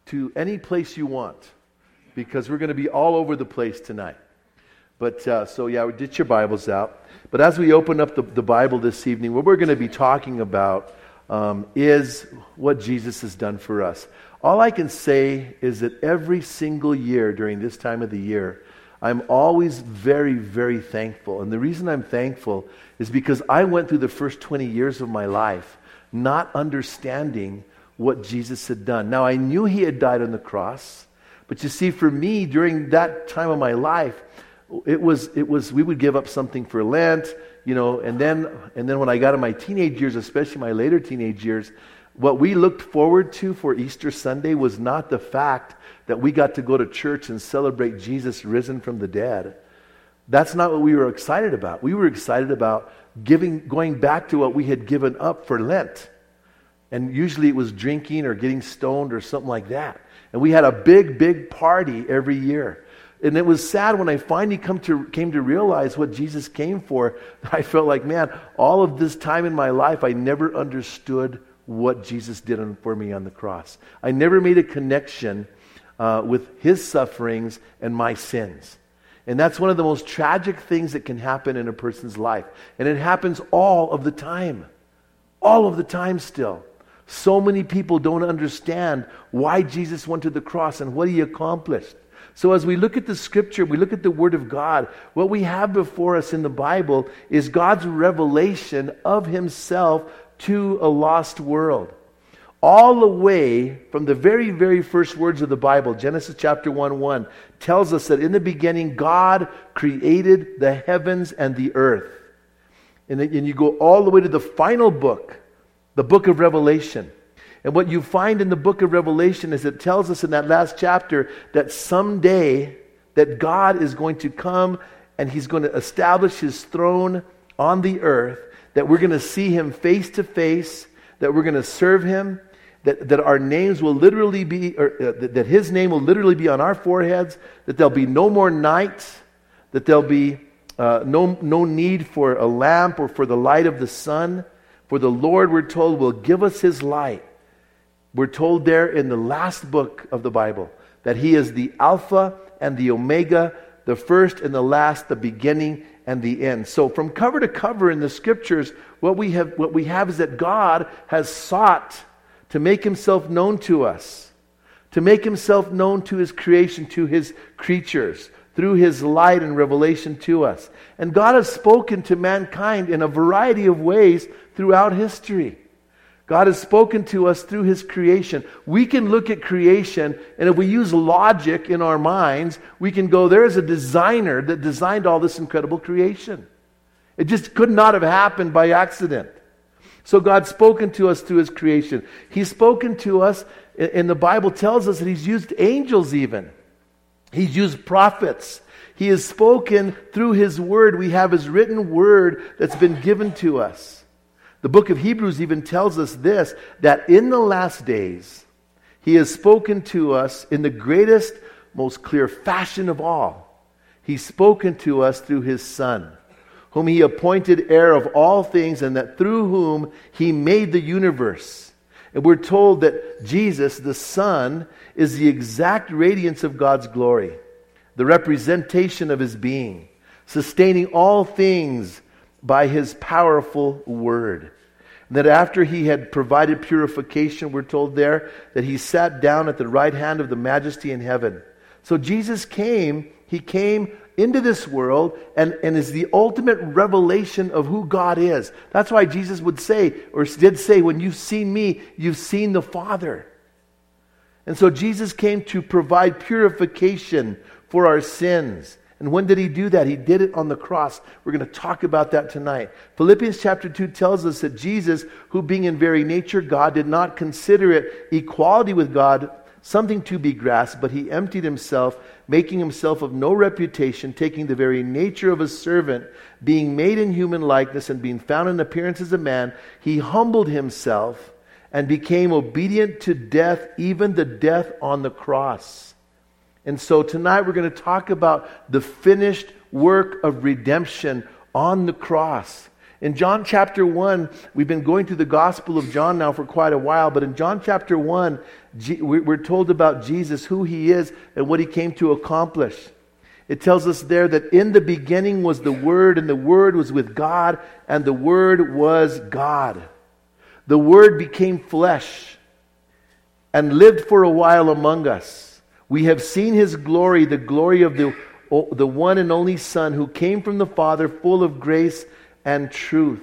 to any place you want, because we're going to be all over the place tonight. But get your Bibles out. But as we open up the Bible this evening, what we're going to be talking about is what Jesus has done for us. All I can say is that every single year during this time of the year, I'm always very, very thankful. And the reason I'm thankful is because I went through the first 20 years of my life not understanding what Jesus had done. Now, I knew he had died on the cross, but you see, for me, during that time of my life, it was we would give up something for Lent, and then when I got in my teenage years, especially my later teenage years, what we looked forward to for Easter Sunday was not the fact that we got to go to church and celebrate Jesus risen from the dead. That's not what we were excited about. We were excited about going back to what we had given up for Lent. And usually it was drinking or getting stoned or something like that. And we had a big, big party every year. And it was sad when I finally came to realize what Jesus came for. I felt like, man, all of this time in my life, I never understood what Jesus did for me on the cross. I never made a connection with his sufferings and my sins. And that's one of the most tragic things that can happen in a person's life. And it happens all of the time. All of the time still. So many people don't understand why Jesus went to the cross and what he accomplished. So as we look at the Scripture, we look at the Word of God, what we have before us in the Bible is God's revelation of himself to a lost world. All the way from the very, very first words of the Bible, Genesis chapter 1:1, tells us that in the beginning God created the heavens and the earth. And you go all the way to the final book, the book of Revelation. And what you find in the book of Revelation is it tells us in that last chapter that someday that God is going to come and he's going to establish his throne on the earth, that we're going to see him face to face, that we're going to serve him, that our names will literally be, that his name will literally be on our foreheads, that there'll be no more night, that there'll be no need for a lamp or for the light of the sun. For the Lord, we're told, will give us his light. We're told there in the last book of the Bible that he is the Alpha and the Omega, the first and the last, the beginning and the end. So from cover to cover in the Scriptures, what we have is that God has sought to make himself known to us, to make himself known to his creation, to his creatures, through his light and revelation to us. And God has spoken to mankind in a variety of ways throughout history. God has spoken to us through his creation. We can look at creation, and if we use logic in our minds, we can go, there is a designer that designed all this incredible creation. It just could not have happened by accident. So God's spoken to us through his creation. He's spoken to us, and the Bible tells us that he's used angels even. He's used prophets. He has spoken through his word. We have his written word that's been given to us. The book of Hebrews even tells us this, that in the last days, he has spoken to us in the greatest, most clear fashion of all. He's spoken to us through his Son, whom he appointed heir of all things, and that through whom he made the universe. And we're told that Jesus, the Son, is the exact radiance of God's glory, the representation of his being, sustaining all things by his powerful word. And that after he had provided purification, we're told there, that he sat down at the right hand of the majesty in heaven. So Jesus came, he came into this world and is the ultimate revelation of who God is. That's why Jesus would say, or did say, when you've seen me, you've seen the Father. And so Jesus came to provide purification for our sins. And when did he do that? He did it on the cross. We're going to talk about that tonight. Philippians chapter 2 tells us that Jesus, who being in very nature God, did not consider it equality with God something to be grasped, but he emptied himself, making himself of no reputation, taking the very nature of a servant, being made in human likeness and being found in appearance as a man, he humbled himself and became obedient to death, even the death on the cross. And so tonight we're going to talk about the finished work of redemption on the cross. In John chapter 1, we've been going through the Gospel of John now for quite a while, but in John chapter 1, we're told about Jesus, who he is, and what he came to accomplish. It tells us there that in the beginning was the Word, and the Word was with God, and the Word was God. The Word became flesh and lived for a while among us. We have seen his glory, the glory of the one and only Son who came from the Father, full of grace and truth.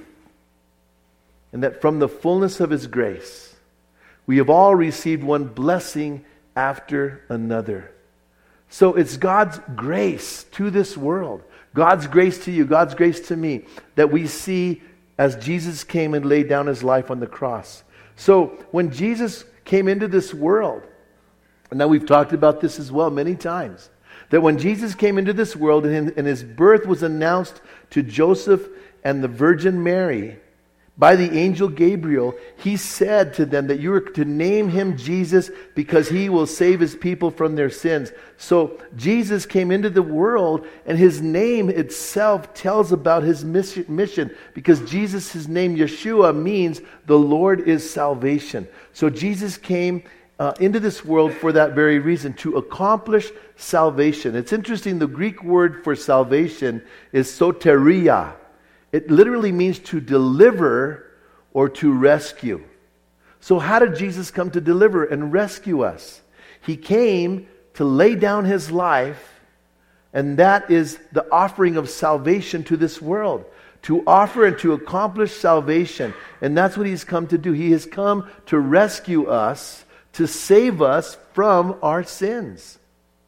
And that from the fullness of his grace, we have all received one blessing after another. So it's God's grace to this world, God's grace to you, God's grace to me, that we see as Jesus came and laid down his life on the cross. So when Jesus came into this world, and now we've talked about this as well many times, that when Jesus came into this world and his birth was announced to Joseph and the Virgin Mary by the angel Gabriel, he said to them that you are to name him Jesus because he will save his people from their sins. So Jesus came into the world, and his name itself tells about his mission, because Jesus, his name Yeshua, means the Lord is salvation. So Jesus came into this world for that very reason, to accomplish salvation. It's interesting, the Greek word for salvation is soteria. It literally means to deliver or to rescue. So how did Jesus come to deliver and rescue us? He came to lay down his life, and that is the offering of salvation to this world. To offer and to accomplish salvation. And that's what he's come to do. He has come to rescue us, to save us from our sins.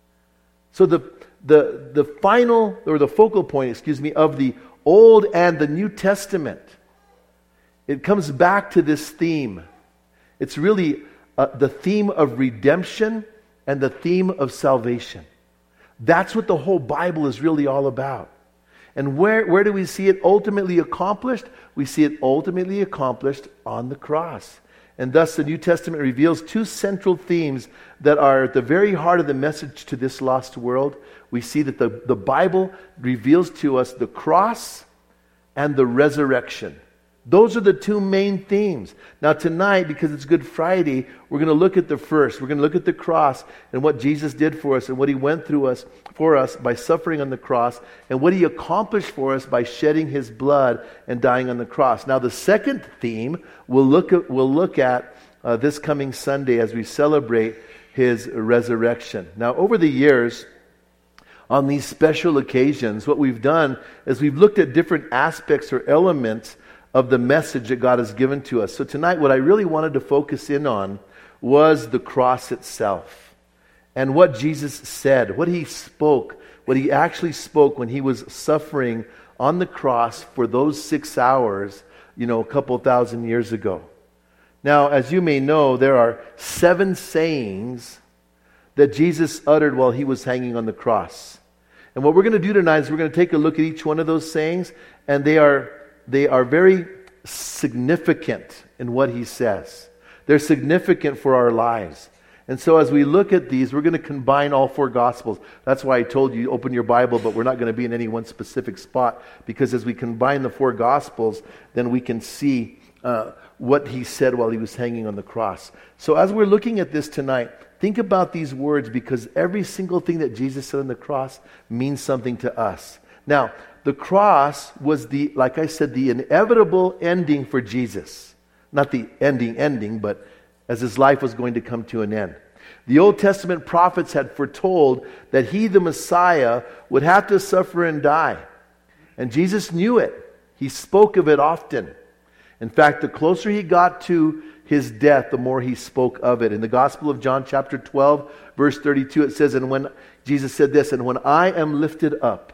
So the final, or the focal point, of the Old and the New Testament, it comes back to this theme. It's really the theme of redemption and the theme of salvation. That's what the whole Bible is really all about. And where do we see it ultimately accomplished? We see it ultimately accomplished on the cross. And thus the New Testament reveals two central themes that are at the very heart of the message to this lost world. We see that the Bible reveals to us the cross and the resurrection. Those are the two main themes. Now tonight, because it's Good Friday, we're going to look at the first. We're going to look at the cross and what Jesus did for us and what he went through for us by suffering on the cross, and what he accomplished for us by shedding his blood and dying on the cross. Now the second theme we'll look at this coming Sunday as we celebrate his resurrection. Now over the years, on these special occasions, what we've done is we've looked at different aspects or elements of the message that God has given to us. So tonight, what I really wanted to focus in on was the cross itself and what Jesus said, what he spoke, what he actually spoke when he was suffering on the cross for those 6 hours, a couple thousand years ago. Now, as you may know, there are 7 sayings that Jesus uttered while he was hanging on the cross. And what we're going to do tonight is we're going to take a look at each one of those sayings, and they are very significant in what he says. They're significant for our lives. And so as we look at these, we're going to combine all 4 Gospels. That's why I told you, open your Bible, but we're not going to be in any one specific spot, because as we combine the 4 Gospels, then we can see what he said while he was hanging on the cross. So as we're looking at this tonight, think about these words, because every single thing that Jesus said on the cross means something to us. Now, the cross was like I said, the inevitable ending for Jesus. Not the ending, but as his life was going to come to an end. The Old Testament prophets had foretold that he, the Messiah, would have to suffer and die. And Jesus knew it. He spoke of it often. In fact, the closer he got to his death, the more he spoke of it. In the Gospel of John chapter 12, verse 32, it says, and when Jesus said this, and when I am lifted up,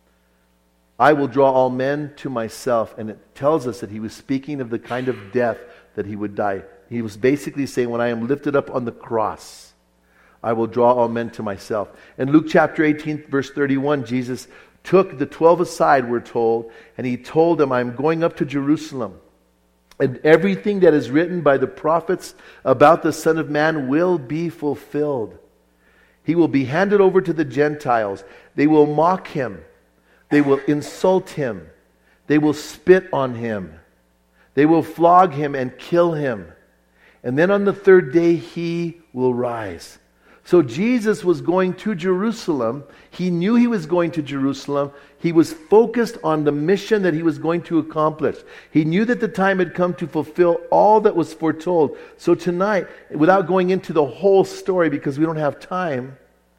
I will draw all men to myself. And it tells us that he was speaking of the kind of death that he would die. He was basically saying, when I am lifted up on the cross, I will draw all men to myself. In Luke chapter 18, verse 31, Jesus took the 12 aside, we're told, and he told them, I'm going up to Jerusalem, and everything that is written by the prophets about the Son of Man will be fulfilled. He will be handed over to the Gentiles. They will mock him. They will insult him, They will spit on him. They will flog him and kill him. And then on the third day he will rise. So Jesus was going to Jerusalem. He knew he was going to Jerusalem. He was focused on the mission that he was going to accomplish. He knew that the time had come to fulfill all that was foretold. So tonight, without going into the whole story, because we don't have time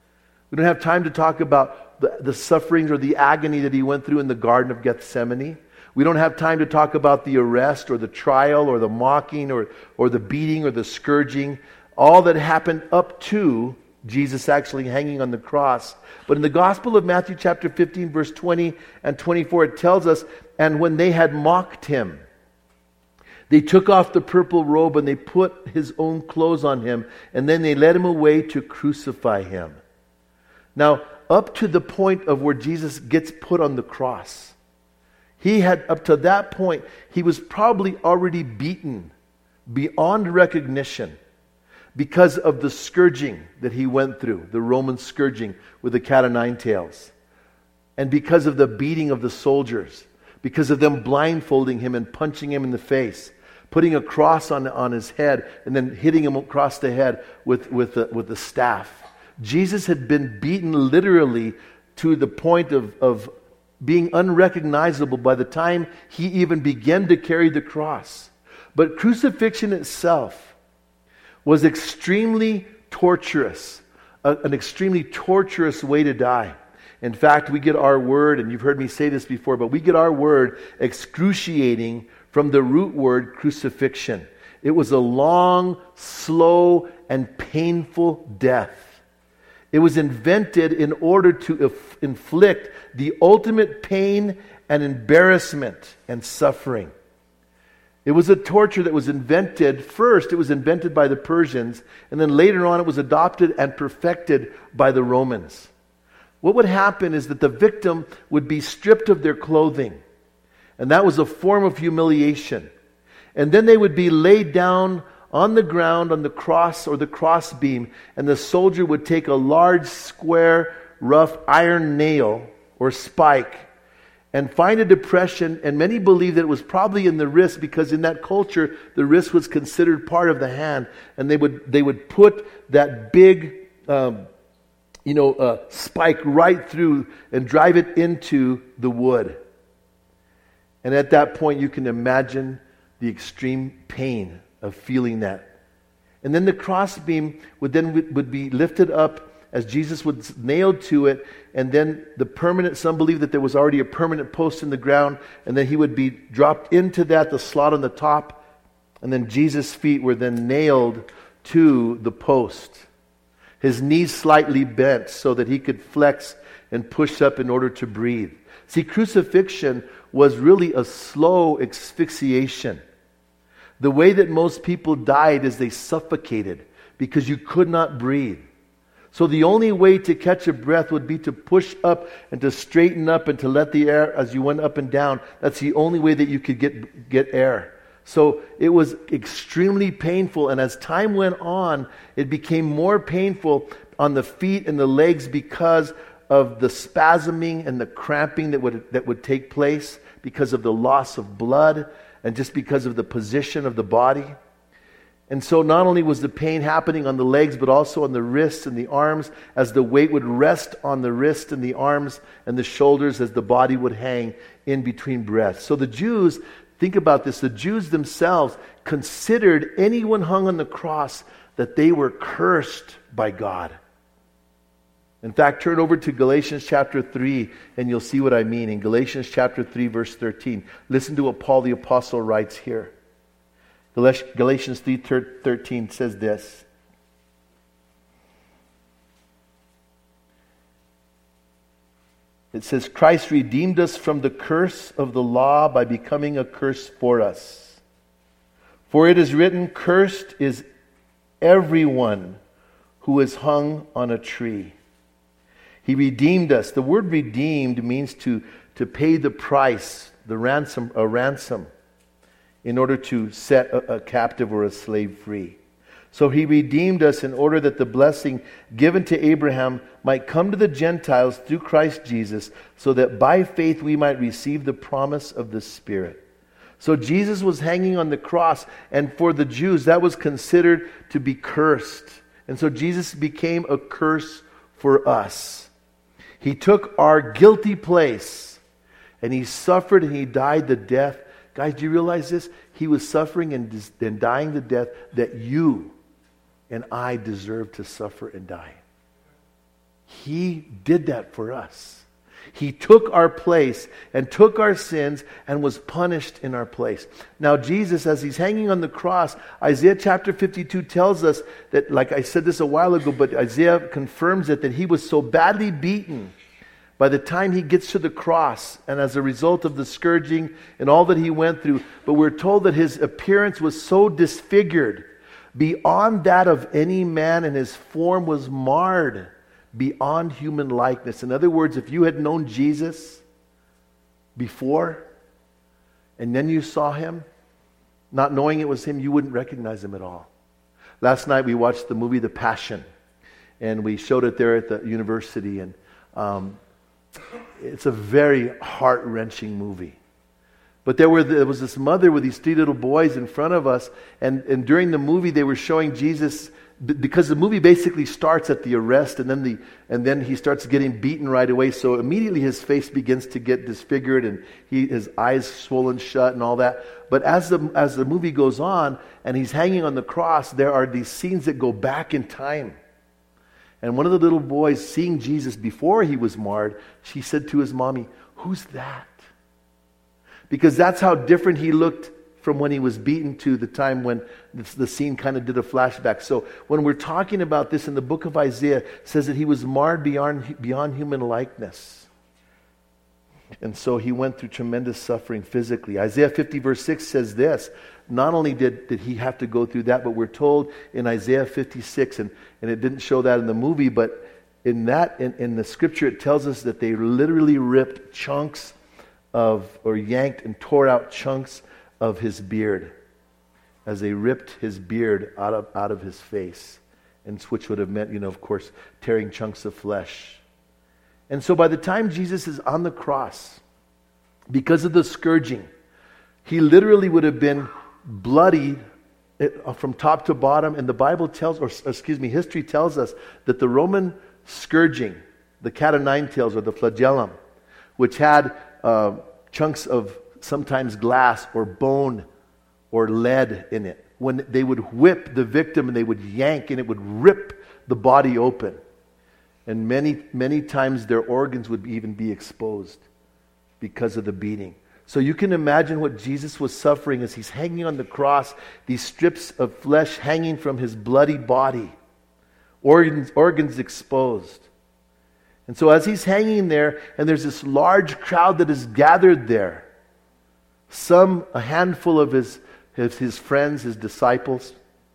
to talk about the sufferings or the agony that he went through in the Garden of Gethsemane. We don't have time to talk about the arrest or the trial or the mocking or the beating or the scourging. All that happened up to Jesus actually hanging on the cross. But in the Gospel of Matthew chapter 15, verse 20 and 24, it tells us, and when they had mocked him, they took off the purple robe and they put his own clothes on him, and then they led him away to crucify him. Now, up to the point of where Jesus gets put on the cross, up to that point, he was probably already beaten beyond recognition because of the scourging that he went through, the Roman scourging with the cat o' nine tails, and because of the beating of the soldiers, because of them blindfolding him and punching him in the face, putting a cross on his head, and then hitting him across the head with the staff. Jesus had been beaten literally to the point of being unrecognizable by the time he even began to carry the cross. But crucifixion itself was extremely torturous, an extremely torturous way to die. In fact, we get our word, and you've heard me say this before, but we get our word excruciating from the root word crucifixion. It was a long, slow, and painful death. It was invented in order to inflict the ultimate pain and embarrassment and suffering. It was a torture that was invented. First, it was invented by the Persians, and then later on it was adopted and perfected by the Romans. What would happen is that the victim would be stripped of their clothing, and that was a form of humiliation. And then they would be laid down on the ground on the cross or the crossbeam, and the soldier would take a large, square, rough iron nail or spike and find a depression, and many believe that it was probably in the wrist, because in that culture the wrist was considered part of the hand, and they would put that big spike right through and drive it into the wood. And at that point you can imagine the extreme pain of feeling that. And then the crossbeam would be lifted up as Jesus was nailed to it, and then some believe that there was already a permanent post in the ground, and then he would be dropped into that, the slot on the top, and then Jesus' feet were then nailed to the post. His knees slightly bent so that he could flex and push up in order to breathe. See, crucifixion was really a slow asphyxiation. The way that most people died is they suffocated because you could not breathe. So the only way to catch a breath would be to push up and to straighten up and to let the air, as you went up and down, that's the only way that you could get air. So it was extremely painful, and as time went on, it became more painful on the feet and the legs because of the spasming and the cramping that would take place because of the loss of blood and just because of the position of the body. And so not only was the pain happening on the legs, but also on the wrists and the arms, as the weight would rest on the wrist and the arms and the shoulders as the body would hang in between breaths. So the Jews, think about this, the Jews themselves considered anyone hung on the cross that they were cursed by God. In fact, turn over to Galatians chapter 3 and you'll see what I mean. In Galatians chapter 3 verse 13, listen to what Paul the Apostle writes here. Galatians 3:13 says this. It says, Christ redeemed us from the curse of the law by becoming a curse for us. For it is written, cursed is everyone who is hung on a tree. He redeemed us. The word redeemed means to pay the price, a ransom, in order to set a captive or a slave free. So he redeemed us in order that the blessing given to Abraham might come to the Gentiles through Christ Jesus, so that by faith we might receive the promise of the Spirit. So Jesus was hanging on the cross, and for the Jews that was considered to be cursed. And so Jesus became a curse for us. He took our guilty place, and he suffered and he died the death. Guys, do you realize this? He was suffering and dying the death that you and I deserve to suffer and die. He did that for us. He took our place and took our sins and was punished in our place. Now Jesus, as he's hanging on the cross, Isaiah chapter 52 tells us that, like I said this a while ago, but Isaiah confirms it, that he was so badly beaten by the time he gets to the cross, and as a result of the scourging and all that he went through, but we're told that his appearance was so disfigured beyond that of any man, and his form was marred beyond human likeness. In other words, if you had known Jesus before and then you saw him, not knowing it was him, you wouldn't recognize him at all. Last night we watched the movie The Passion, and we showed it there at the university, and it's a very heart-wrenching movie. But there was this mother with these three little boys in front of us, and during the movie they were showing Jesus, because the movie basically starts at the arrest, and then he starts getting beaten right away. So immediately his face begins to get disfigured, and his eyes swollen shut and all that. But as the movie goes on, and he's hanging on the cross, there are these scenes that go back in time. And one of the little boys, seeing Jesus before he was marred, she said to his mommy, "Who's that?" Because that's how different he looked from when he was beaten to the time when the scene kind of did a flashback. So when we're talking about this in the book of Isaiah, it says that he was marred beyond human likeness. And so he went through tremendous suffering physically. Isaiah 50 verse 6 says this. Not only did he have to go through that, but we're told in Isaiah 56, and it didn't show that in the movie, but in the scripture it tells us that they literally ripped chunks or yanked and tore out chunks of his beard, as they ripped his beard out of his face, and which would have meant, of course, tearing chunks of flesh. And so by the time Jesus is on the cross, because of the scourging, he literally would have been bloody from top to bottom. And the Bible history tells us that the Roman scourging, the cat o' nine tails or the flagellum, which had chunks of sometimes glass or bone or lead in it, when they would whip the victim and they would yank and it would rip the body open. And many, many times their organs would even be exposed because of the beating. So you can imagine what Jesus was suffering as he's hanging on the cross, these strips of flesh hanging from his bloody body, organs exposed. And so as he's hanging there, and there's this large crowd that is gathered there, a handful of his friends, his disciples,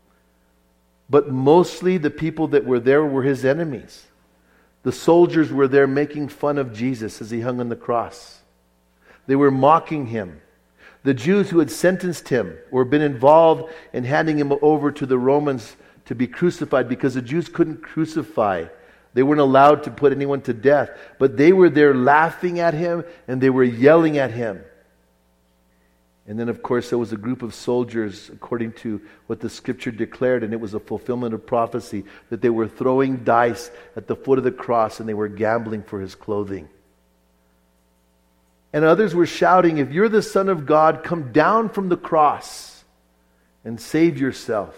but mostly the people that were there were his enemies. The soldiers were there making fun of Jesus as he hung on the cross. They were mocking him. The Jews who had sentenced him or been involved in handing him over to the Romans to be crucified, because the Jews couldn't crucify. They weren't allowed to put anyone to death. But they were there laughing at him, and they were yelling at him. And then, of course, there was a group of soldiers, according to what the scripture declared, and it was a fulfillment of prophecy, that they were throwing dice at the foot of the cross and they were gambling for his clothing. And others were shouting, "If you're the Son of God, come down from the cross and save yourself."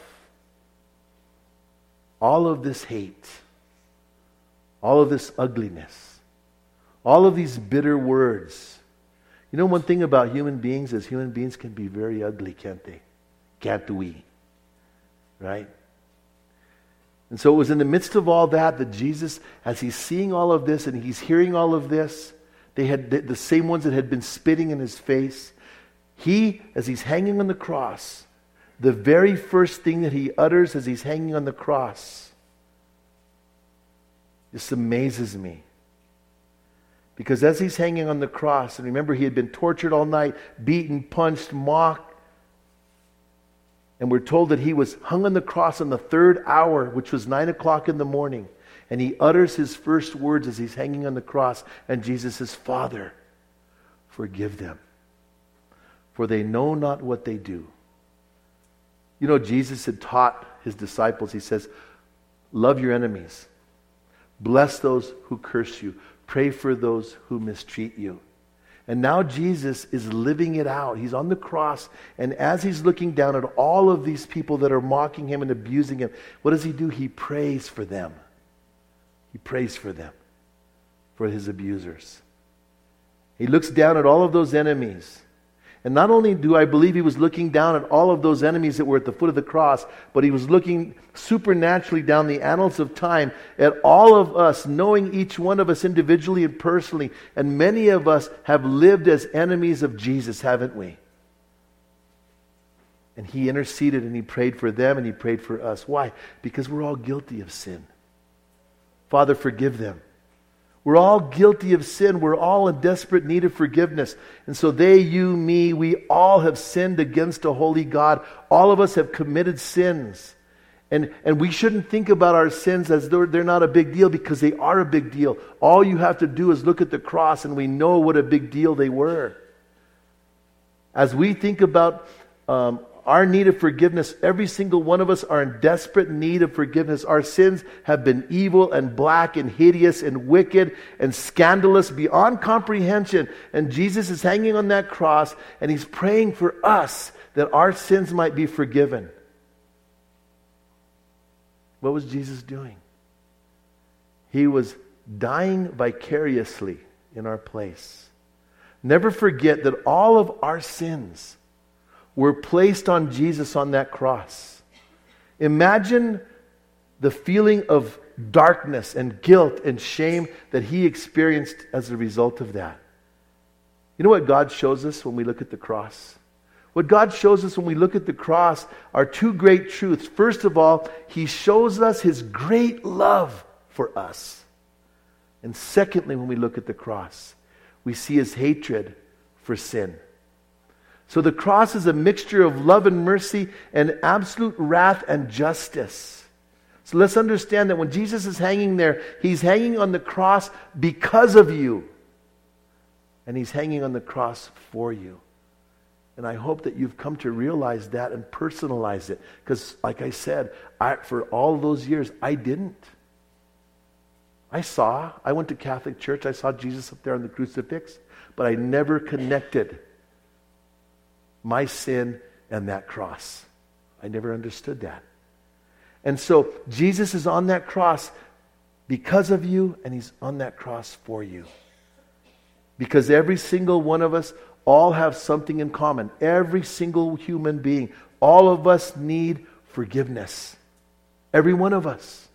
All of this hate, all of this ugliness, all of these bitter words. You know, one thing about human beings is human beings can be very ugly, can't they? Can't we? Right? And so it was in the midst of all that Jesus, as he's seeing all of this and he's hearing all of this, they had the same ones that had been spitting in his face. As he's hanging on the cross, the very first thing that he utters as he's hanging on the cross just amazes me. Because as he's hanging on the cross, and remember he had been tortured all night, beaten, punched, mocked, And we're told that he was hung on the cross on the third hour, which was 9 o'clock in the morning. And he utters his first words as he's hanging on the cross. And Jesus says, Father, forgive them, for they know not what they do. You know, Jesus had taught his disciples, he says, love your enemies. Bless those who curse you. Pray for those who mistreat you. And now Jesus is living it out. He's on the cross, and as he's looking down at all of these people that are mocking him and abusing him, what does he do? He prays for them. He prays for them, for his abusers. He looks down at all of those enemies. And not only do I believe he was looking down at all of those enemies that were at the foot of the cross, but he was looking supernaturally down the annals of time at all of us, knowing each one of us individually and personally. And many of us have lived as enemies of Jesus, haven't we? And he interceded and he prayed for them and he prayed for us. Why? Because we're all guilty of sin. Father, forgive them. We're all guilty of sin. We're all in desperate need of forgiveness. And so they, you, me, we all have sinned against a holy God. All of us have committed sins. And we shouldn't think about our sins as though they're not a big deal, because they are a big deal. All you have to do is look at the cross and we know what a big deal they were. As we think about our need of forgiveness, every single one of us are in desperate need of forgiveness. Our sins have been evil and black and hideous and wicked and scandalous beyond comprehension. And Jesus is hanging on that cross and he's praying for us that our sins might be forgiven. What was Jesus doing? He was dying vicariously in our place. Never forget that all of our sins were placed on Jesus on that cross. Imagine the feeling of darkness and guilt and shame that he experienced as a result of that. You know what God shows us when we look at the cross? What God shows us when we look at the cross are two great truths. First of all, he shows us his great love for us. And secondly, when we look at the cross, we see his hatred for sin. So the cross is a mixture of love and mercy and absolute wrath and justice. So let's understand that when Jesus is hanging there, he's hanging on the cross because of you. And he's hanging on the cross for you. And I hope that you've come to realize that and personalize it. Because like I said, for all those years, I didn't. I went to Catholic church, I saw Jesus up there on the crucifix, but I never connected my sin and that cross. I never understood that. And so Jesus is on that cross because of you, and he's on that cross for you. Because every single one of us all have something in common. Every single human being. All of us need forgiveness. Every one of us.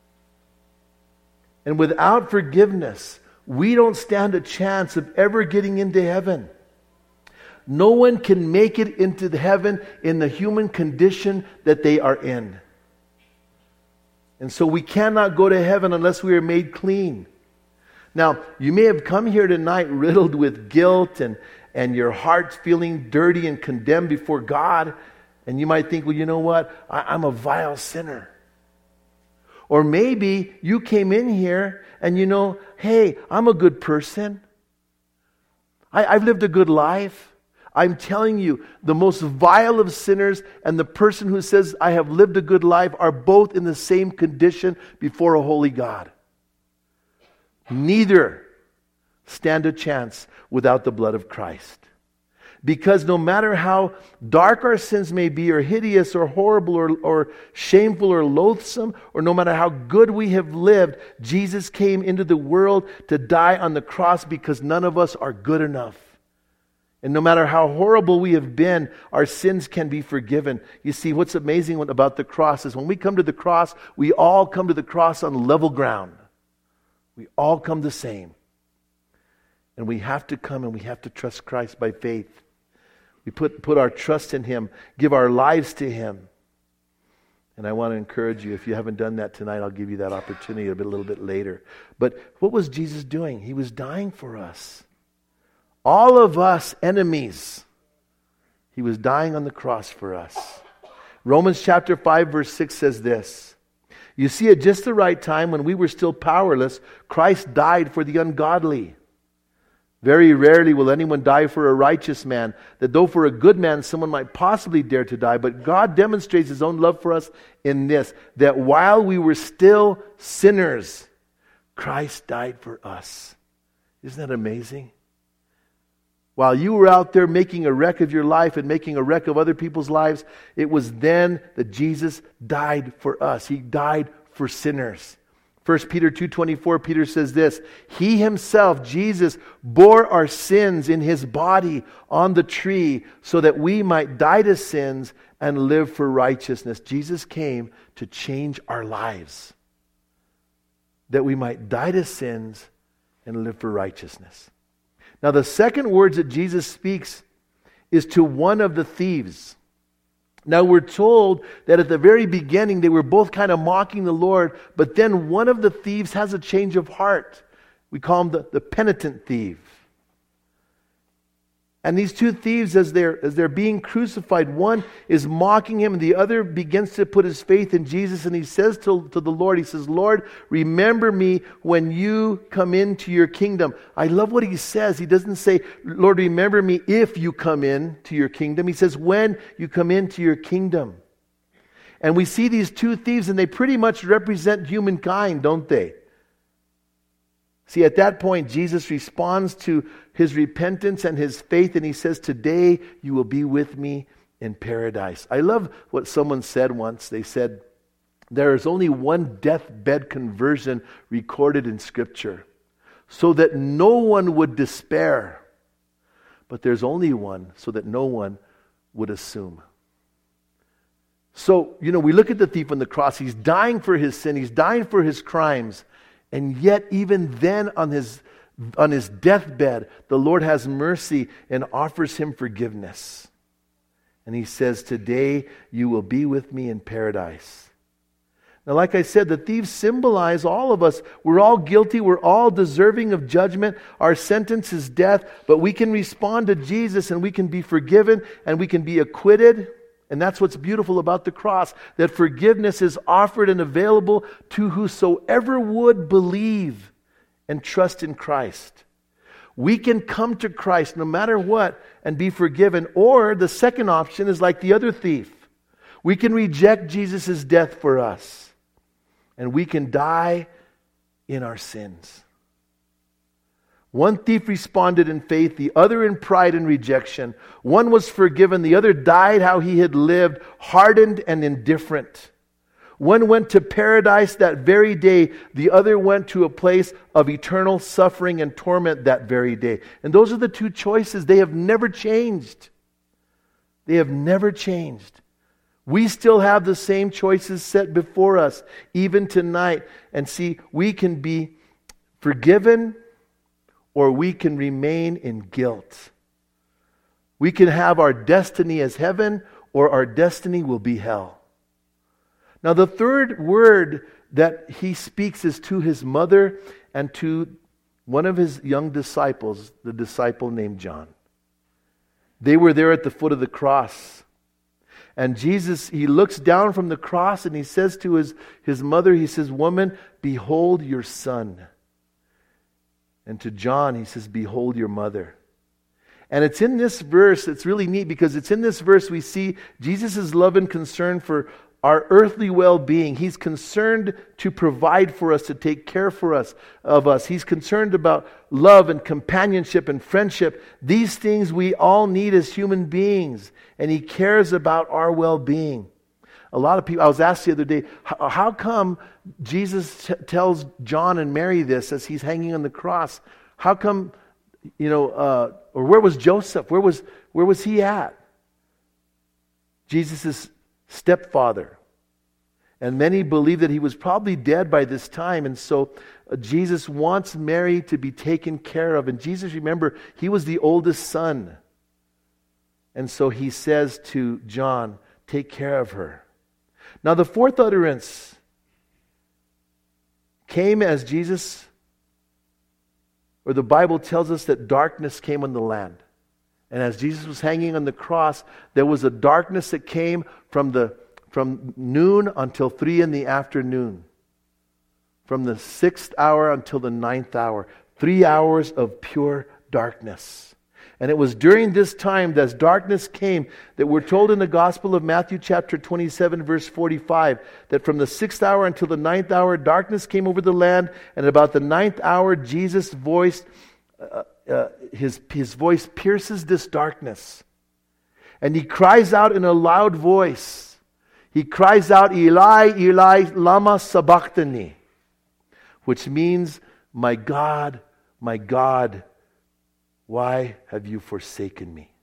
And without forgiveness, we don't stand a chance of ever getting into heaven. No one can make it into heaven in the human condition that they are in. And so we cannot go to heaven unless we are made clean. Now, you may have come here tonight riddled with guilt and your heart feeling dirty and condemned before God. And you might think, well, you know what? I'm a vile sinner. Or maybe you came in here and you know, hey, I'm a good person. I've lived a good life. I'm telling you, the most vile of sinners and the person who says, I have lived a good life, are both in the same condition before a holy God. Neither stand a chance without the blood of Christ. Because no matter how dark our sins may be, or hideous, or horrible, or shameful, or loathsome, or no matter how good we have lived, Jesus came into the world to die on the cross because none of us are good enough. And no matter how horrible we have been, our sins can be forgiven. You see, what's amazing about the cross is when we come to the cross, we all come to the cross on level ground. We all come the same. And we have to come and we have to trust Christ by faith. We put our trust in him, give our lives to him. And I want to encourage you, if you haven't done that tonight, I'll give you that opportunity a little bit later. But what was Jesus doing? He was dying for us. All of us enemies. He was dying on the cross for us. Romans chapter 5 verse 6 says this. You see, at just the right time, when we were still powerless, Christ died for the ungodly. Very rarely will anyone die for a righteous man, that though for a good man someone might possibly dare to die. But God demonstrates His own love for us in this, that while we were still sinners, Christ died for us. Isn't that amazing? While you were out there making a wreck of your life and making a wreck of other people's lives, it was then that Jesus died for us. He died for sinners. 1 Peter 2:24, Peter says this, He Himself, Jesus, bore our sins in His body on the tree so that we might die to sins and live for righteousness. Jesus came to change our lives, that we might die to sins and live for righteousness. Now the second words that Jesus speaks is to one of the thieves. Now we're told that at the very beginning they were both kind of mocking the Lord, but then one of the thieves has a change of heart. We call him the penitent thief. And these two thieves, as they're being crucified, one is mocking him and the other begins to put his faith in Jesus, and he says to the Lord, he says, Lord, remember me when you come into your kingdom. I love what he says. He doesn't say, Lord, remember me if you come into your kingdom. He says, when you come into your kingdom. And we see these two thieves and they pretty much represent humankind, don't they? See, at that point, Jesus responds to his repentance and his faith, and he says, today you will be with me in paradise. I love what someone said once. They said, there is only one deathbed conversion recorded in Scripture, so that no one would despair. But there's only one, so that no one would assume. So, we look at the thief on the cross. He's dying for his sin. He's dying for his crimes. And yet, even then, on his deathbed, the Lord has mercy and offers him forgiveness. And he says, today you will be with me in paradise. Now, like I said, the thieves symbolize all of us. We're all guilty. We're all deserving of judgment. Our sentence is death. But we can respond to Jesus and we can be forgiven and we can be acquitted. And that's what's beautiful about the cross, that forgiveness is offered and available to whosoever would believe and trust in Christ. We can come to Christ no matter what and be forgiven. Or the second option is like the other thief. We can reject Jesus' death for us. And we can die in our sins. One thief responded in faith, the other in pride and rejection. One was forgiven, the other died how he had lived, hardened and indifferent. One went to paradise that very day, the other went to a place of eternal suffering and torment that very day. And those are the two choices. They have never changed. They have never changed. We still have the same choices set before us, even tonight. And see, we can be forgiven, or we can remain in guilt. We can have our destiny as heaven, or our destiny will be hell. Now the third word that he speaks is to his mother and to one of his young disciples, the disciple named John. They were there at the foot of the cross. And Jesus, he looks down from the cross and he says to his mother, he says, woman, behold your son. And to John, he says, behold your mother. And it's in this verse, it's really neat because it's in this verse we see Jesus' love and concern for our earthly well-being. He's concerned to provide for us, to take care of us. He's concerned about love and companionship and friendship. These things we all need as human beings. And he cares about our well-being. A lot of people, I was asked the other day, how come Jesus tells John and Mary this as he's hanging on the cross? How come, or where was Joseph? Where was he at? Jesus' stepfather. And many believe that he was probably dead by this time. And so Jesus wants Mary to be taken care of. And Jesus, remember, he was the oldest son. And so he says to John, take care of her. Now the fourth utterance came as Jesus, or the Bible tells us that darkness came on the land. And as Jesus was hanging on the cross, there was a darkness that came from the from noon until 3 in the afternoon. From the 6th hour until the 9th hour. 3 hours of pure darkness. And it was during this time, as darkness came, that we're told in the Gospel of Matthew chapter 27, verse 45, that from the 6th hour until the 9th hour, darkness came over the land, and at about the 9th hour, Jesus' voice, his voice pierces this darkness. And he cries out in a loud voice. He cries out, Eli, Eli, lama sabachthani, which means, my God, why have you forsaken me?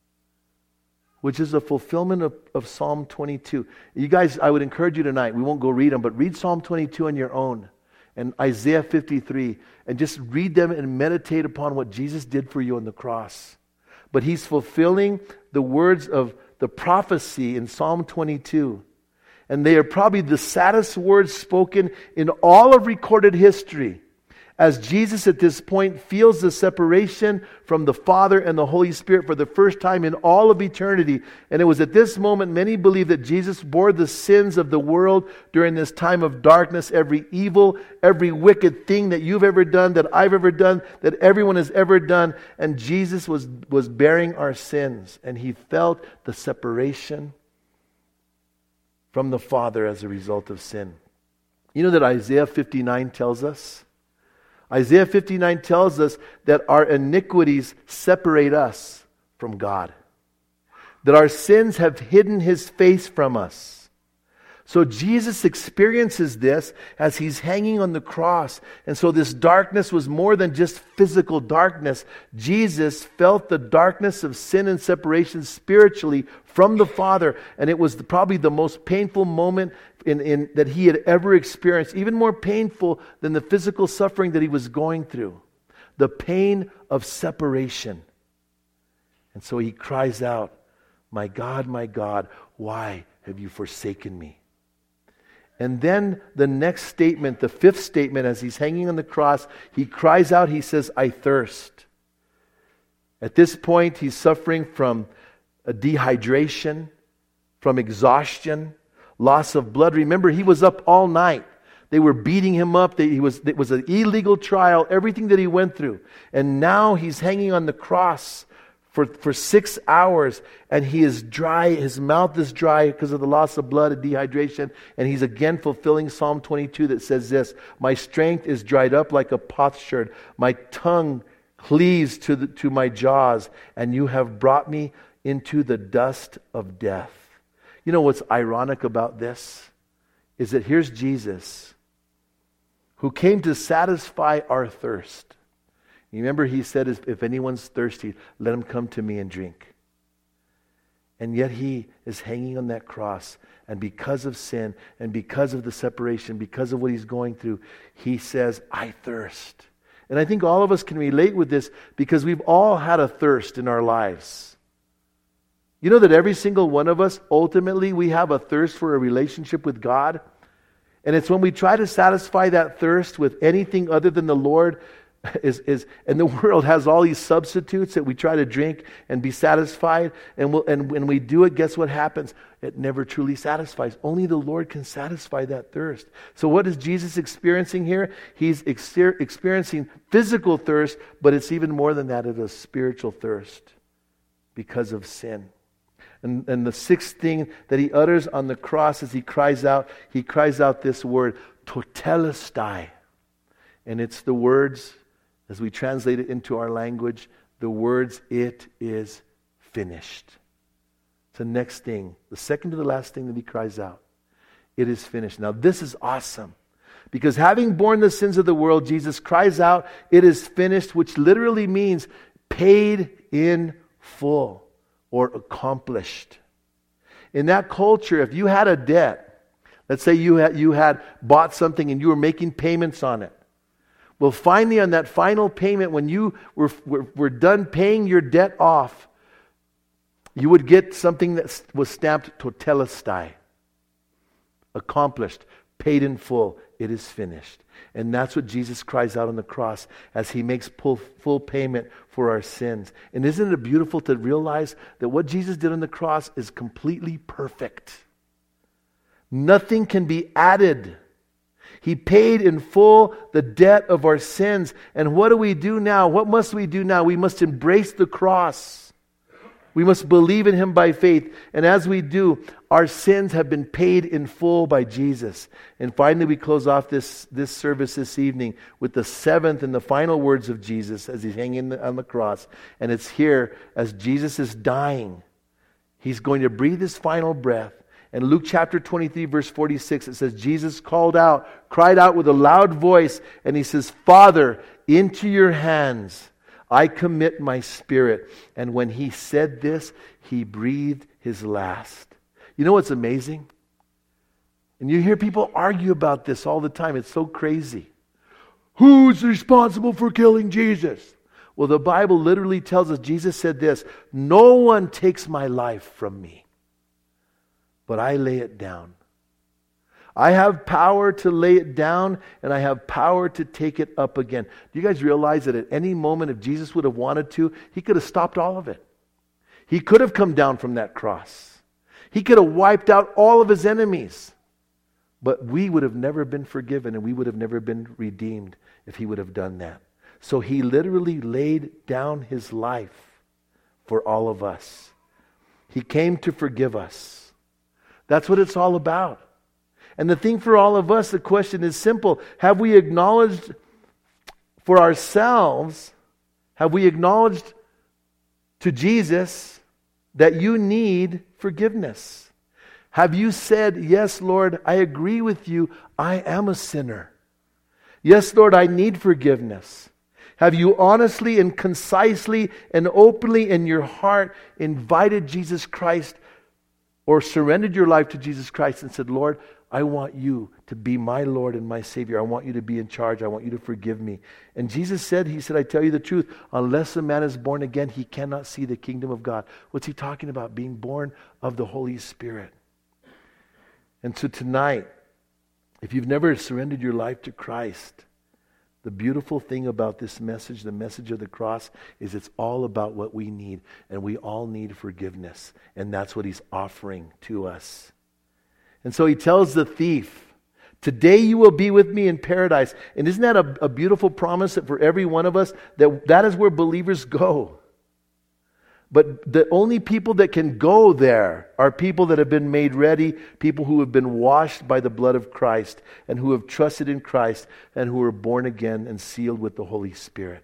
Which is a fulfillment of Psalm 22. You guys, I would encourage you tonight, we won't go read them, but read Psalm 22 on your own, and Isaiah 53, and just read them and meditate upon what Jesus did for you on the cross. But he's fulfilling the words of the prophecy in Psalm 22. And they are probably the saddest words spoken in all of recorded history. As Jesus at this point feels the separation from the Father and the Holy Spirit for the first time in all of eternity. And it was at this moment many believe that Jesus bore the sins of the world during this time of darkness. Every evil, every wicked thing that you've ever done, that I've ever done, that everyone has ever done. And Jesus was bearing our sins. And he felt the separation from the Father as a result of sin. You know that Isaiah 59 tells us? Isaiah 59 tells us that our iniquities separate us from God. That our sins have hidden his face from us. So Jesus experiences this as he's hanging on the cross. And so this darkness was more than just physical darkness. Jesus felt the darkness of sin and separation spiritually from the Father. And it was probably the most painful moment in that he had ever experienced. Even more painful than the physical suffering that he was going through. The pain of separation. And so he cries out, my God, why have you forsaken me? And then the next statement, the fifth statement, as he's hanging on the cross, he cries out, he says, I thirst. At this point, he's suffering from a dehydration, from exhaustion, loss of blood. Remember, he was up all night. They were beating him up. It was an illegal trial, everything that he went through. And now he's hanging on the cross for 6 hours, and he is dry. His mouth is dry because of the loss of blood and dehydration. And he's again fulfilling Psalm 22 that says this, my strength is dried up like a potsherd. My tongue cleaves to my jaws, and you have brought me into the dust of death. You know what's ironic about this? Is that here's Jesus, who came to satisfy our thirst. You remember he said, if anyone's thirsty, let him come to me and drink. And yet he is hanging on that cross. And because of sin, and because of the separation, because of what he's going through, he says, I thirst. And I think all of us can relate with this because we've all had a thirst in our lives. You know that every single one of us, ultimately, we have a thirst for a relationship with God. And it's when we try to satisfy that thirst with anything other than the Lord, and the world has all these substitutes that we try to drink and be satisfied. And when we do it, guess what happens? It never truly satisfies. Only the Lord can satisfy that thirst. So what is Jesus experiencing here? He's experiencing physical thirst, but it's even more than that. It's a spiritual thirst because of sin. And the sixth thing that he utters on the cross as he cries out this word, totelestai. And it's the words, as we translate it into our language, the words, it is finished. It's the next thing, the second to the last thing that he cries out. It is finished. Now this is awesome. Because having borne the sins of the world, Jesus cries out, it is finished, which literally means paid in full or accomplished. In that culture, if you had a debt, let's say you had bought something and you were making payments on it. Well, finally, on that final payment, when you were done paying your debt off, you would get something that was stamped totelestai. Accomplished, paid in full, it is finished. And that's what Jesus cries out on the cross as he makes full payment for our sins. And isn't it beautiful to realize that what Jesus did on the cross is completely perfect? Nothing can be added. He paid in full the debt of our sins. And what do we do now? What must we do now? We must embrace the cross. We must believe in Him by faith. And as we do, our sins have been paid in full by Jesus. And finally, we close off this service this evening with the seventh and the final words of Jesus as He's hanging on the cross. And it's here as Jesus is dying. He's going to breathe His final breath. In Luke chapter 23, verse 46, it says, Jesus cried out with a loud voice, and He says, Father, into your hands I commit my spirit. And when He said this, He breathed His last. You know what's amazing? And you hear people argue about this all the time. It's so crazy. Who's responsible for killing Jesus? Well, the Bible literally tells us, Jesus said this, no one takes my life from me, but I lay it down. I have power to lay it down, and I have power to take it up again. Do you guys realize that at any moment, if Jesus would have wanted to, He could have stopped all of it. He could have come down from that cross. He could have wiped out all of His enemies. But we would have never been forgiven, and we would have never been redeemed if He would have done that. So He literally laid down His life for all of us. He came to forgive us. That's what it's all about. And the thing for all of us, the question is simple. Have we acknowledged for ourselves, have we acknowledged to Jesus that you need forgiveness? Have you said, yes, Lord, I agree with you. I am a sinner. Yes, Lord, I need forgiveness. Have you honestly and concisely and openly in your heart invited Jesus Christ or surrendered your life to Jesus Christ and said, Lord, I want you to be my Lord and my Savior. I want you to be in charge. I want you to forgive me. And Jesus said, He said, I tell you the truth, unless a man is born again, he cannot see the kingdom of God. What's He talking about? Being born of the Holy Spirit. And so tonight, if you've never surrendered your life to Christ, the beautiful thing about this message, the message of the cross, is it's all about what we need. And we all need forgiveness. And that's what He's offering to us. And so He tells the thief, today you will be with me in paradise. And isn't that a beautiful promise that for every one of us, that is where believers go. But the only people that can go there are people that have been made ready, people who have been washed by the blood of Christ and who have trusted in Christ and who are born again and sealed with the Holy Spirit.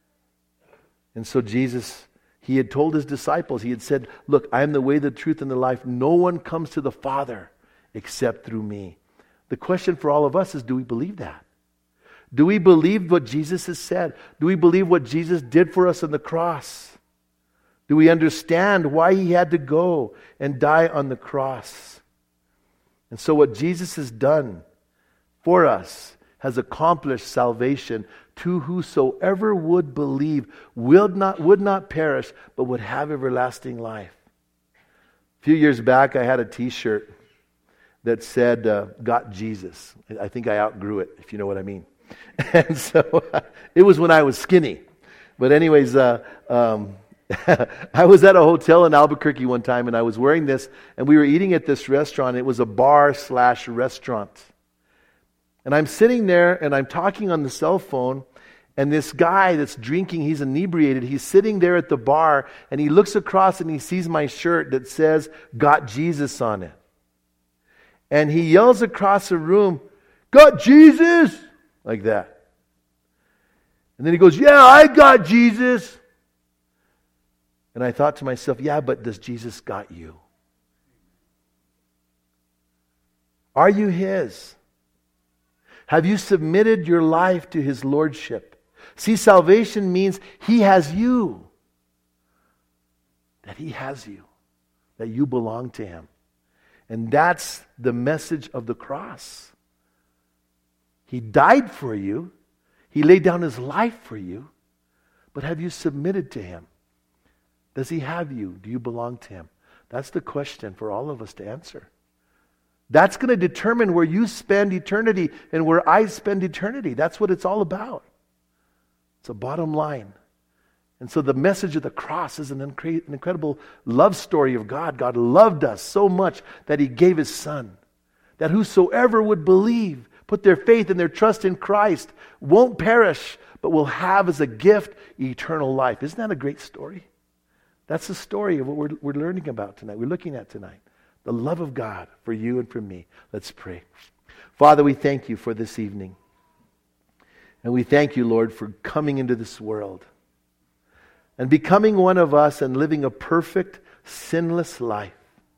And so Jesus, He had told His disciples, He had said, look, I am the way, the truth, and the life. No one comes to the Father except through me. The question for all of us is, do we believe that? Do we believe what Jesus has said? Do we believe what Jesus did for us on the cross? Do we understand why He had to go and die on the cross? And so what Jesus has done for us has accomplished salvation to whosoever would believe would not perish, but would have everlasting life. A few years back, I had a t-shirt that said, got Jesus. I think I outgrew it, if you know what I mean. And so it was when I was skinny. But anyways, I was at a hotel in Albuquerque one time, and I was wearing this, and we were eating at this restaurant. It was a bar/restaurant. And I'm sitting there, and I'm talking on the cell phone, and this guy that's drinking, he's inebriated, he's sitting there at the bar, and he looks across and he sees my shirt that says, got Jesus on it. And he yells across the room, got Jesus! Like that. And then he goes, yeah, I got Jesus! And I thought to myself, yeah, but does Jesus got you? Are you His? Have you submitted your life to His lordship? See, salvation means He has you. That He has you. That you belong to Him. And that's the message of the cross. He died for you. He laid down His life for you. But have you submitted to Him? Does He have you? Do you belong to Him? That's the question for all of us to answer. That's going to determine where you spend eternity and where I spend eternity. That's what it's all about. It's a bottom line. And so the message of the cross is an incredible love story of God. God loved us so much that He gave His Son. that whosoever would believe, put their faith and their trust in Christ, won't perish, but will have as a gift eternal life. Isn't that a great story? That's the story of what we're learning about tonight. We're looking at tonight. The love of God for you and for me. Let's pray. Father, we thank you for this evening. And we thank you, Lord, for coming into this world and becoming one of us and living a perfect, sinless life.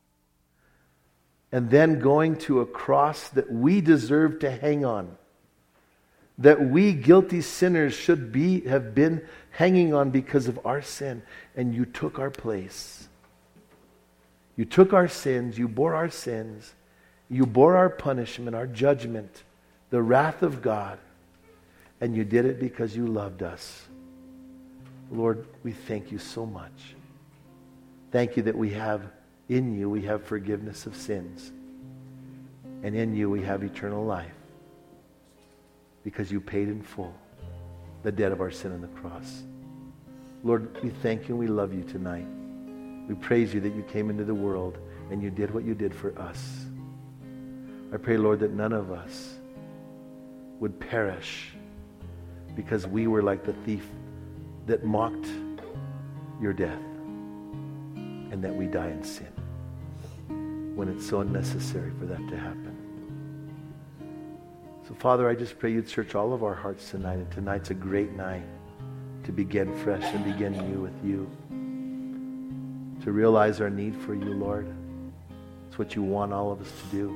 And then going to a cross that we deserve to hang on. That we guilty sinners should have been hanging on because of our sin. And you took our place. You took our sins. You bore our sins. You bore our punishment, our judgment, the wrath of God. And you did it because you loved us. Lord, we thank you so much. Thank you that we have in you, we have forgiveness of sins. And in you, we have eternal life. Because you paid in full the debt of our sin on the cross. Lord, we thank you and we love you tonight. We praise you that you came into the world and you did what you did for us. I pray, Lord, that none of us would perish because we were like the thief that mocked your death and that we die in sin when it's so unnecessary for that to happen. So, Father, I just pray you'd search all of our hearts tonight. And tonight's a great night to begin fresh and begin new with you. To realize our need for you, Lord. It's what you want all of us to do.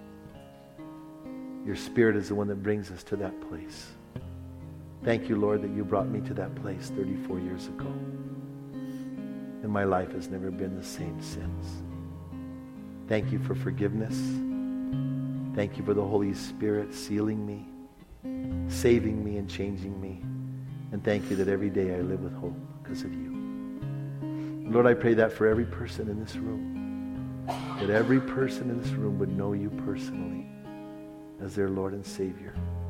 Your Spirit is the one that brings us to that place. Thank you, Lord, that you brought me to that place 34 years ago. And my life has never been the same since. Thank you for forgiveness. Thank you for the Holy Spirit sealing me, saving me, and changing me. And thank you that every day I live with hope because of you. Lord, I pray that for every person in this room, that every person in this room would know you personally as their Lord and Savior.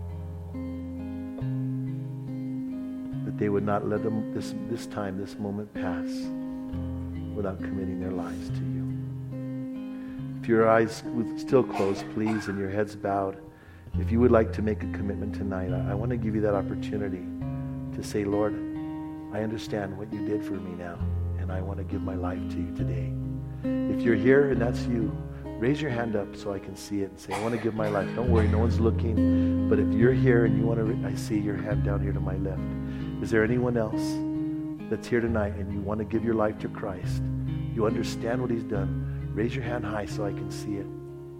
That they would not let them this moment pass without committing their lives to you. If your eyes would still closed, please, and your heads bowed, if you would like to make a commitment tonight, I want to give you that opportunity to say, Lord, I understand what you did for me now, and I want to give my life to you today. If you're here and that's you, raise your hand up so I can see it and say, I want to give my life. Don't worry, no one's looking. But if you're here and you want to, I see your hand down here to my left. Is there anyone else that's here tonight and you want to give your life to Christ? You understand what he's done. Raise your hand high so I can see it.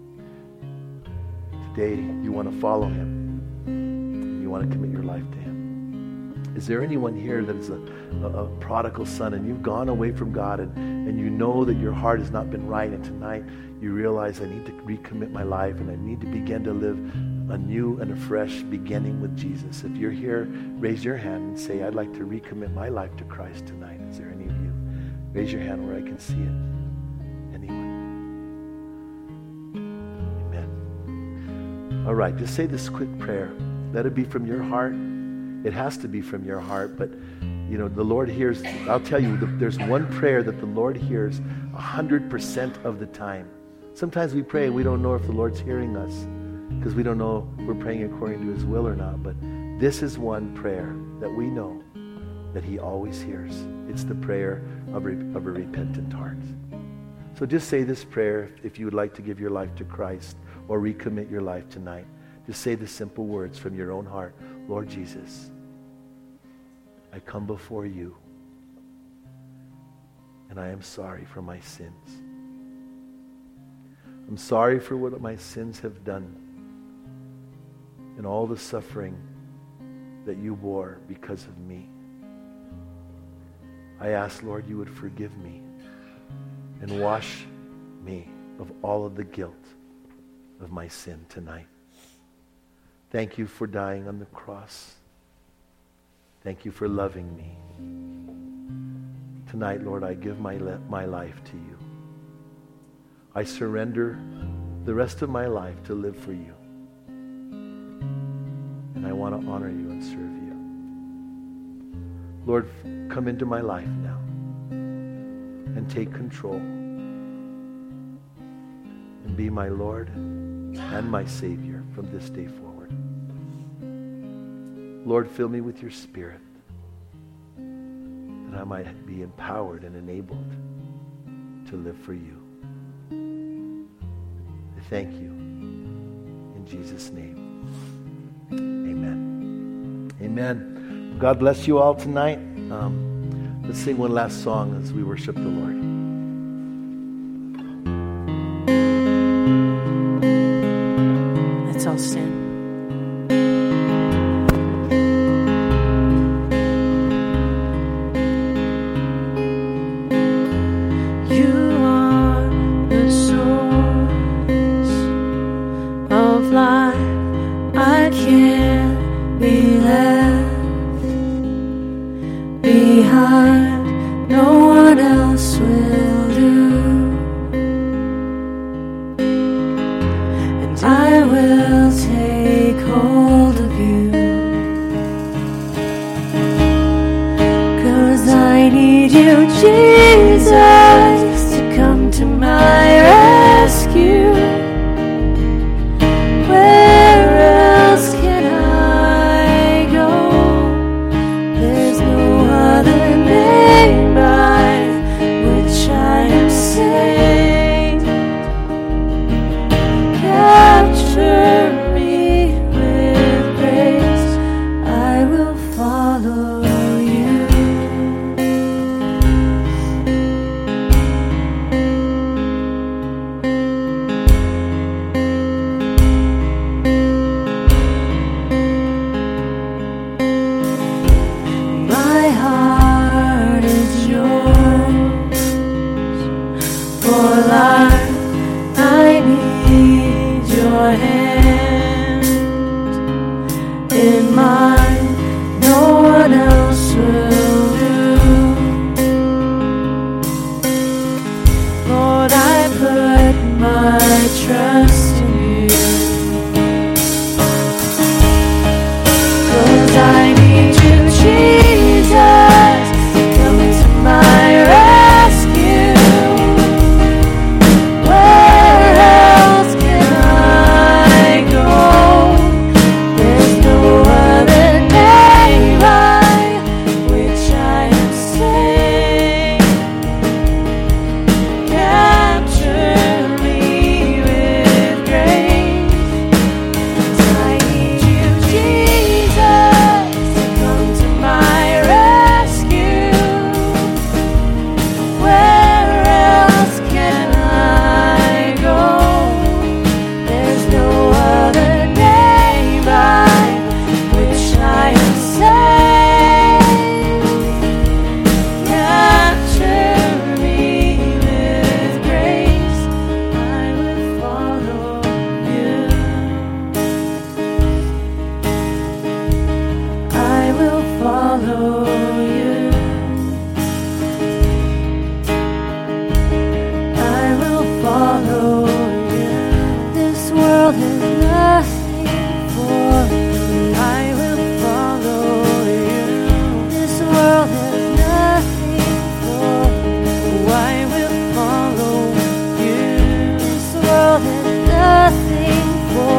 Today, you want to follow him. And you want to commit your life to him. Is there anyone here that is a prodigal son and you've gone away from God and you know that your heart has not been right, and tonight you realize I need to recommit my life and I need to begin to live a new and a fresh beginning with Jesus? If you're here, raise your hand and say, I'd like to recommit my life to Christ tonight. Is there any of you? Raise your hand where I can see it. All right, just say this quick prayer. Let it be from your heart. It has to be from your heart, but you know, the Lord hears. I'll tell you, there's one prayer that the Lord hears 100% of the time. Sometimes we pray and we don't know if the Lord's hearing us because we don't know if we're praying according to his will or not, but this is one prayer that we know that he always hears. It's the prayer of a repentant heart. So just say this prayer if you would like to give your life to Christ or recommit your life tonight. Just say the simple words from your own heart. Lord Jesus, I come before you and I am sorry for my sins. I'm sorry for what my sins have done and all the suffering that you bore because of me. I ask, Lord, you would forgive me and wash me of all of the guilt of my sin tonight. Thank you for dying on the cross. Thank you for loving me. Tonight, Lord, I give my life to you. I surrender the rest of my life to live for you. And I want to honor you and serve you. Lord, come into my life now and take control and be my Lord and my Savior from this day forward. Lord, fill me with your Spirit that I might be empowered and enabled to live for you. I thank you. In Jesus' name, amen. Amen. God bless you all tonight. Let's sing one last song as we worship the Lord. Let's all stand.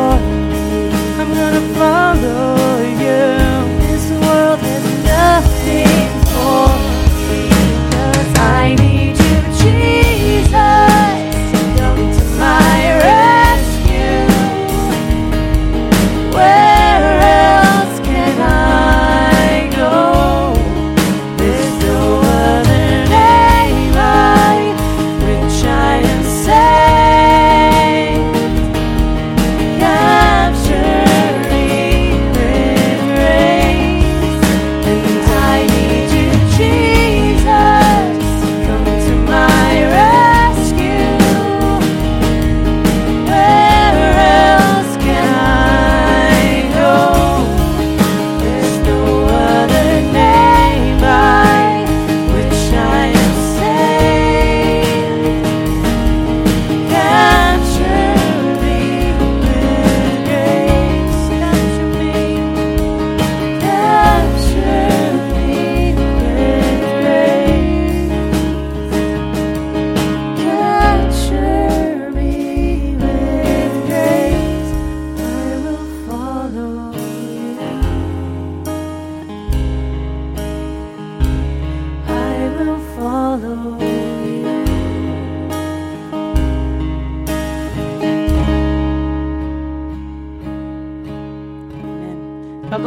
Follow you. This world has nothing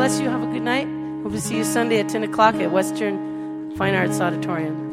bless you. Have a good night. Hope to see you Sunday at 10 o'clock at Western Fine Arts Auditorium.